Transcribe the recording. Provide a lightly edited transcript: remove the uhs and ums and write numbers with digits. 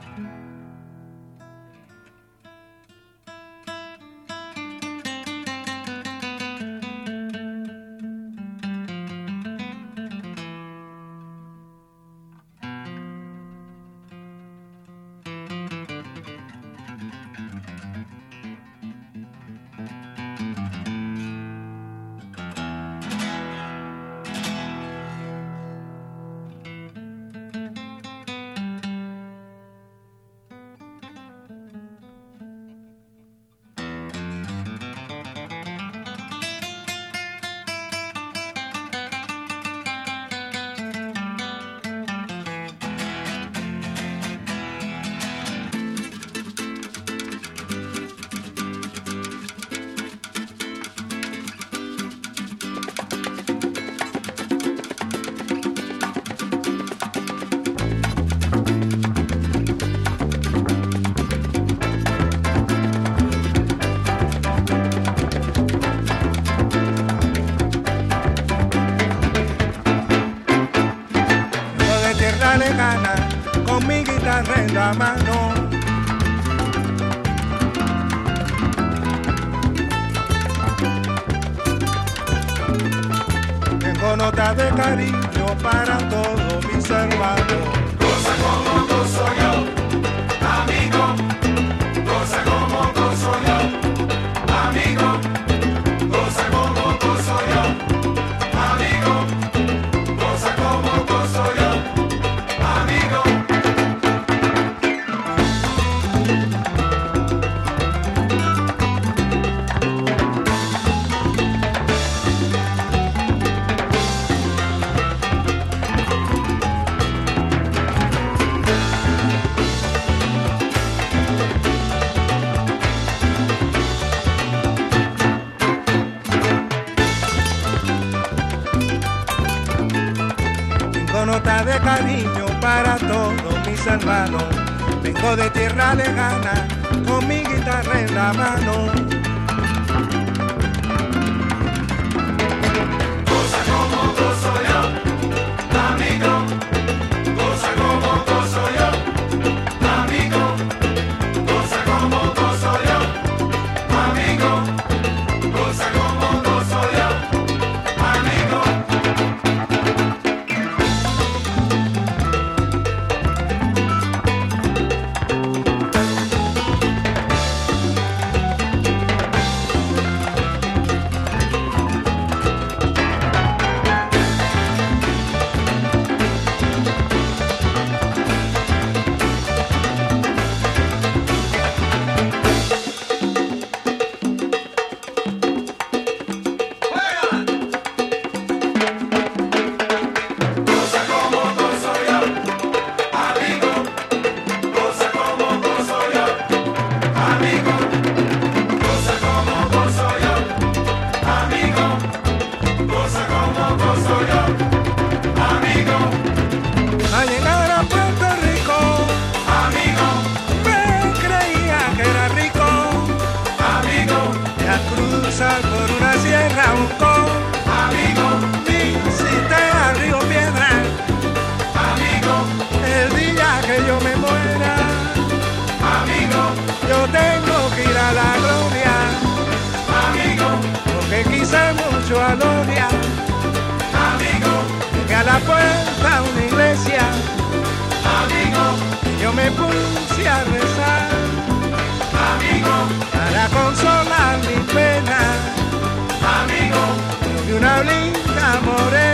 Lejana, con mi guitarra en la mano. Tengo notas de cariño para todos mis hermanos. Goza como gozo yo, amigo. Goza como gozo yo, amigo. Goza como gozo yo, amigo. Goza como gozo yo. Nota de cariño para todos mis hermanos. Vengo de tierra lejana con mi guitarra en la mano. Goza como gozo yo, amigo. Goza como gozo yo, amigo. Goza como gozo yo, amigo. Goza como gozo yo, amigo. Al llegar a Puerto Rico, Amigo, me creía que era rico. amigo, Y al cruzar por una sierra un amigo, visité al río Piedra. amigo, El día que yo me muera, amigo, yo tengo que ir a la gloria, amigo, porque quise mucho a Gloria. amigo, Llegué a la puerta una iglesia, amigo, yo me puse a rezar amigo, para consolar mi pena. amigo, Y una linda morena